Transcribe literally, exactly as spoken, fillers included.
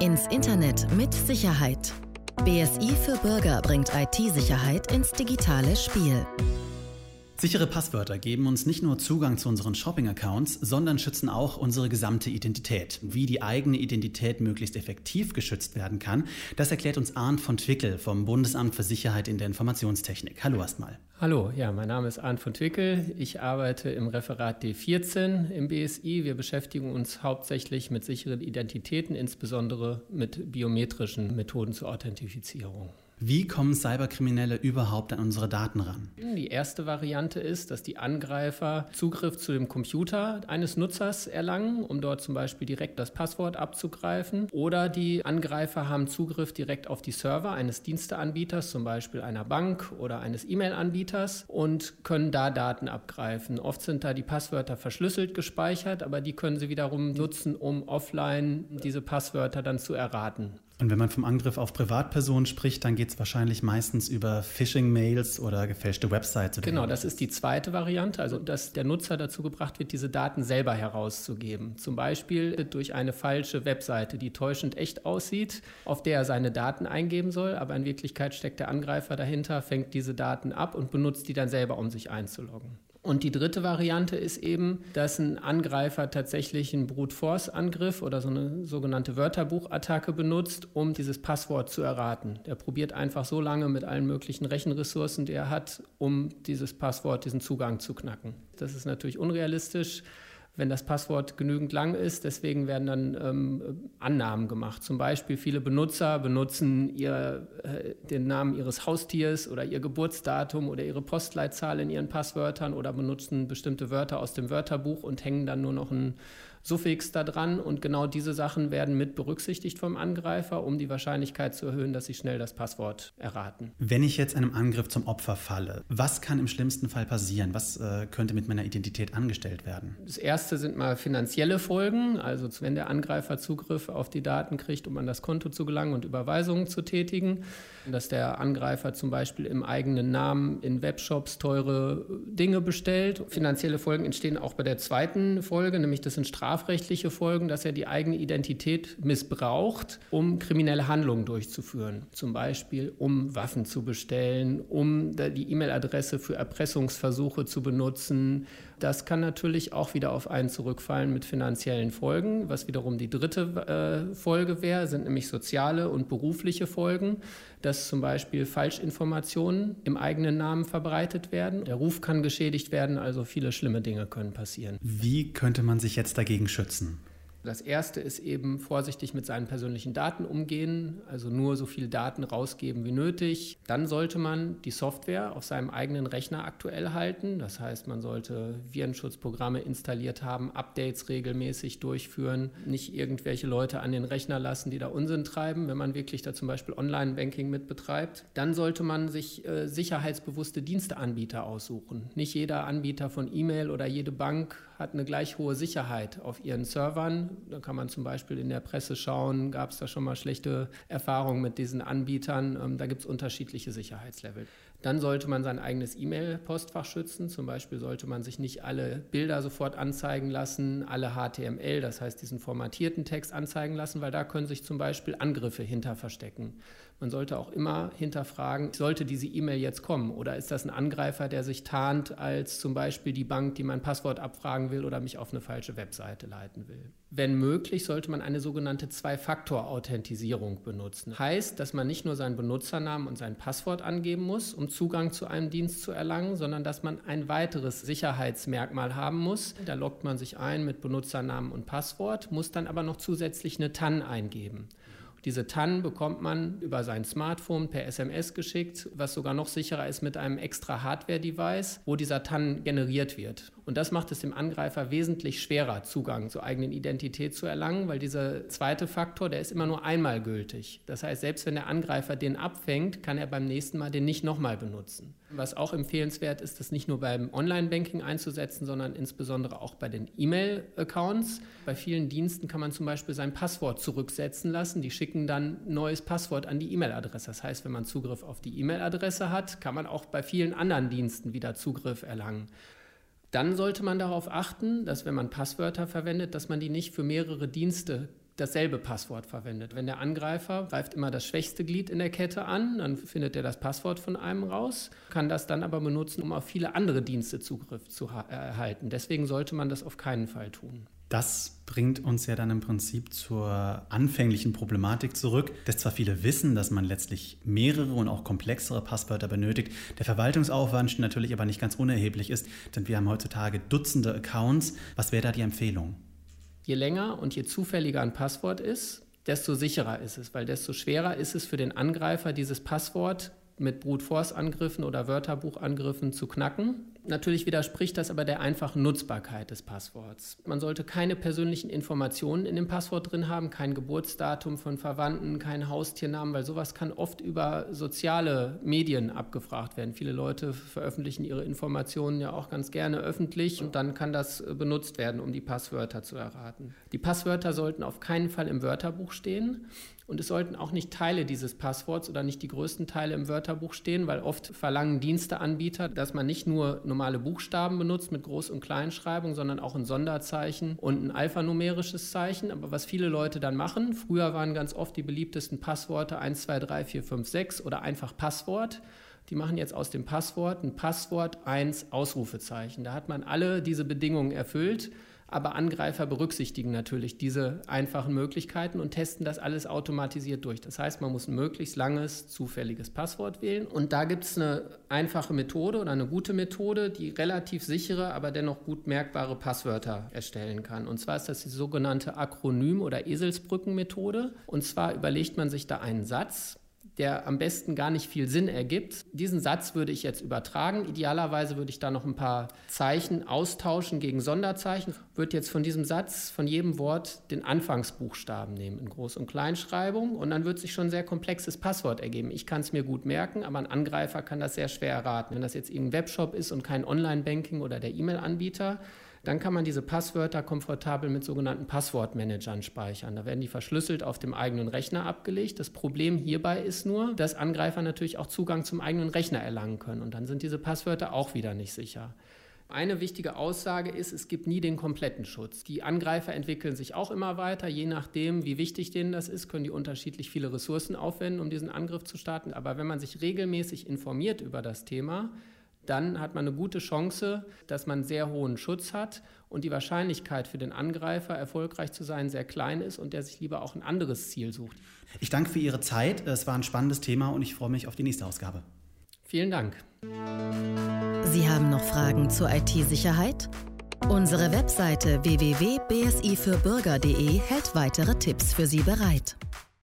Ins Internet mit Sicherheit. B S I für Bürger bringt I T-Sicherheit ins digitale Spiel. Sichere Passwörter geben uns nicht nur Zugang zu unseren Shopping-Accounts, sondern schützen auch unsere gesamte Identität. Wie die eigene Identität möglichst effektiv geschützt werden kann, das erklärt uns Arndt von Twickel vom Bundesamt für Sicherheit in der Informationstechnik. Hallo erstmal. Hallo, ja, mein Name ist Arndt von Twickel. Ich arbeite im Referat D vierzehn im B S I. Wir beschäftigen uns hauptsächlich mit sicheren Identitäten, insbesondere mit biometrischen Methoden zur Authentifizierung. Wie kommen Cyberkriminelle überhaupt an unsere Daten ran? Die erste Variante ist, dass die Angreifer Zugriff zu dem Computer eines Nutzers erlangen, um dort zum Beispiel direkt das Passwort abzugreifen. Oder die Angreifer haben Zugriff direkt auf die Server eines Diensteanbieters, zum Beispiel einer Bank oder eines E-Mail-Anbieters, und können da Daten abgreifen. Oft sind da die Passwörter verschlüsselt gespeichert, aber die können sie wiederum nutzen, um offline diese Passwörter dann zu erraten. Und wenn man vom Angriff auf Privatpersonen spricht, dann geht es wahrscheinlich meistens über Phishing-Mails oder gefälschte Websites. Oder genau, das ist die zweite Variante, also dass der Nutzer dazu gebracht wird, diese Daten selber herauszugeben. Zum Beispiel durch eine falsche Webseite, die täuschend echt aussieht, auf der er seine Daten eingeben soll, aber in Wirklichkeit steckt der Angreifer dahinter, fängt diese Daten ab und benutzt die dann selber, um sich einzuloggen. Und die dritte Variante ist eben, dass ein Angreifer tatsächlich einen Brute-Force-Angriff oder so eine sogenannte Wörterbuchattacke benutzt, um dieses Passwort zu erraten. Der probiert einfach so lange mit allen möglichen Rechenressourcen, die er hat, um dieses Passwort, diesen Zugang zu knacken. Das ist natürlich unrealistisch, wenn das Passwort genügend lang ist. Deswegen werden dann ähm, Annahmen gemacht. Zum Beispiel viele Benutzer benutzen ihr, äh, den Namen ihres Haustiers oder ihr Geburtsdatum oder ihre Postleitzahl in ihren Passwörtern oder benutzen bestimmte Wörter aus dem Wörterbuch und hängen dann nur noch ein Suffix da dran. Und genau diese Sachen werden mit berücksichtigt vom Angreifer, um die Wahrscheinlichkeit zu erhöhen, dass sie schnell das Passwort erraten. Wenn ich jetzt einem Angriff zum Opfer falle, was kann im schlimmsten Fall passieren? Was äh, könnte mit meiner Identität angestellt werden? Das erste sind mal finanzielle Folgen, also wenn der Angreifer Zugriff auf die Daten kriegt, um an das Konto zu gelangen und Überweisungen zu tätigen, dass der Angreifer zum Beispiel im eigenen Namen in Webshops teure Dinge bestellt. Finanzielle Folgen entstehen auch bei der zweiten Folge, nämlich das sind strafrechtliche Folgen, dass er die eigene Identität missbraucht, um kriminelle Handlungen durchzuführen. Zum Beispiel, um Waffen zu bestellen, um die E-Mail-Adresse für Erpressungsversuche zu benutzen. Das kann natürlich auch wieder auf einen zurückfallen mit finanziellen Folgen. Was wiederum die dritte äh, Folge wäre, sind nämlich soziale und berufliche Folgen, dass zum Beispiel Falschinformationen im eigenen Namen verbreitet werden. Der Ruf kann geschädigt werden, also viele schlimme Dinge können passieren. Wie könnte man sich jetzt dagegen schützen? Das erste ist eben vorsichtig mit seinen persönlichen Daten umgehen, also nur so viel Daten rausgeben wie nötig. Dann sollte man die Software auf seinem eigenen Rechner aktuell halten. Das heißt, man sollte Virenschutzprogramme installiert haben, Updates regelmäßig durchführen, nicht irgendwelche Leute an den Rechner lassen, die da Unsinn treiben, wenn man wirklich da zum Beispiel Online-Banking mit betreibt. Dann sollte man sich äh, sicherheitsbewusste Diensteanbieter aussuchen. Nicht jeder Anbieter von E-Mail oder jede Bank hat eine gleich hohe Sicherheit auf ihren Servern. Da kann man zum Beispiel in der Presse schauen, gab es da schon mal schlechte Erfahrungen mit diesen Anbietern. Da gibt es unterschiedliche Sicherheitslevel. Dann sollte man sein eigenes E-Mail-Postfach schützen. Zum Beispiel sollte man sich nicht alle Bilder sofort anzeigen lassen, alle H T M L, das heißt diesen formatierten Text anzeigen lassen, weil da können sich zum Beispiel Angriffe hinter verstecken. Man sollte auch immer hinterfragen, sollte diese E-Mail jetzt kommen oder ist das ein Angreifer, der sich tarnt als zum Beispiel die Bank, die mein Passwort abfragen will oder mich auf eine falsche Webseite leiten will. Wenn möglich, sollte man eine sogenannte Zwei-Faktor-Authentisierung benutzen. Heißt, dass man nicht nur seinen Benutzernamen und sein Passwort angeben muss, um Zugang zu einem Dienst zu erlangen, sondern dass man ein weiteres Sicherheitsmerkmal haben muss. Da loggt man sich ein mit Benutzernamen und Passwort, muss dann aber noch zusätzlich eine T A N eingeben. Diese T A N bekommt man über sein Smartphone per S M S geschickt, was sogar noch sicherer ist mit einem extra Hardware-Device, wo dieser T A N generiert wird. Und das macht es dem Angreifer wesentlich schwerer, Zugang zur eigenen Identität zu erlangen, weil dieser zweite Faktor, der ist immer nur einmal gültig. Das heißt, selbst wenn der Angreifer den abfängt, kann er beim nächsten Mal den nicht nochmal benutzen. Was auch empfehlenswert ist, das nicht nur beim Online-Banking einzusetzen, sondern insbesondere auch bei den E-Mail-Accounts. Bei vielen Diensten kann man zum Beispiel sein Passwort zurücksetzen lassen. Die schicken dann ein neues Passwort an die E-Mail-Adresse. Das heißt, wenn man Zugriff auf die E-Mail-Adresse hat, kann man auch bei vielen anderen Diensten wieder Zugriff erlangen. Dann sollte man darauf achten, dass wenn man Passwörter verwendet, dass man die nicht für mehrere Dienste dasselbe Passwort verwendet. Wenn der Angreifer greift immer das schwächste Glied in der Kette an, dann findet er das Passwort von einem raus, kann das dann aber benutzen, um auf viele andere Dienste Zugriff zu erhalten. Deswegen sollte man das auf keinen Fall tun. Das bringt uns ja dann im Prinzip zur anfänglichen Problematik zurück, dass zwar viele wissen, dass man letztlich mehrere und auch komplexere Passwörter benötigt, der Verwaltungsaufwand natürlich aber nicht ganz unerheblich ist, denn wir haben heutzutage Dutzende Accounts. Was wäre da die Empfehlung? Je länger und je zufälliger ein Passwort ist, desto sicherer ist es, weil desto schwerer ist es für den Angreifer, dieses Passwort mit Brute-Force-Angriffen oder Wörterbuchangriffen zu knacken. Natürlich widerspricht das aber der einfachen Nutzbarkeit des Passworts. Man sollte keine persönlichen Informationen in dem Passwort drin haben, kein Geburtsdatum von Verwandten, kein Haustiernamen, weil sowas kann oft über soziale Medien abgefragt werden. Viele Leute veröffentlichen ihre Informationen ja auch ganz gerne öffentlich und dann kann das benutzt werden, um die Passwörter zu erraten. Die Passwörter sollten auf keinen Fall im Wörterbuch stehen. Und es sollten auch nicht Teile dieses Passworts oder nicht die größten Teile im Wörterbuch stehen, weil oft verlangen Diensteanbieter, dass man nicht nur normale Buchstaben benutzt mit Groß- und Kleinschreibung, sondern auch ein Sonderzeichen und ein alphanumerisches Zeichen. Aber was viele Leute dann machen, früher waren ganz oft die beliebtesten Passworte eins, zwei, drei, vier, fünf, sechs oder einfach Passwort. Die machen jetzt aus dem Passwort ein Passwort eins Ausrufezeichen. Da hat man alle diese Bedingungen erfüllt. Aber Angreifer berücksichtigen natürlich diese einfachen Möglichkeiten und testen das alles automatisiert durch. Das heißt, man muss ein möglichst langes, zufälliges Passwort wählen. Und da gibt es eine einfache Methode oder eine gute Methode, die relativ sichere, aber dennoch gut merkbare Passwörter erstellen kann. Und zwar ist das die sogenannte Akronym- oder Eselsbrückenmethode. Und zwar überlegt man sich da einen Satz, der am besten gar nicht viel Sinn ergibt. Diesen Satz würde ich jetzt übertragen. Idealerweise würde ich da noch ein paar Zeichen austauschen gegen Sonderzeichen. Würde jetzt von diesem Satz, von jedem Wort, den Anfangsbuchstaben nehmen in Groß- und Kleinschreibung und dann wird sich schon ein sehr komplexes Passwort ergeben. Ich kann es mir gut merken, aber ein Angreifer kann das sehr schwer erraten. Wenn das jetzt irgendein Webshop ist und kein Online-Banking oder der E-Mail-Anbieter, dann kann man diese Passwörter komfortabel mit sogenannten Passwortmanagern speichern. Da werden die verschlüsselt auf dem eigenen Rechner abgelegt. Das Problem hierbei ist nur, dass Angreifer natürlich auch Zugang zum eigenen Rechner erlangen können. Und dann sind diese Passwörter auch wieder nicht sicher. Eine wichtige Aussage ist, es gibt nie den kompletten Schutz. Die Angreifer entwickeln sich auch immer weiter. Je nachdem, wie wichtig denen das ist, können die unterschiedlich viele Ressourcen aufwenden, um diesen Angriff zu starten. Aber wenn man sich regelmäßig informiert über das Thema, dann hat man eine gute Chance, dass man sehr hohen Schutz hat und die Wahrscheinlichkeit für den Angreifer, erfolgreich zu sein, sehr klein ist und der sich lieber auch ein anderes Ziel sucht. Ich danke für Ihre Zeit. Es war ein spannendes Thema und ich freue mich auf die nächste Ausgabe. Vielen Dank. Sie haben noch Fragen zur I T-Sicherheit? Unsere Webseite w w w punkt b s i für bürger punkt d e hält weitere Tipps für Sie bereit.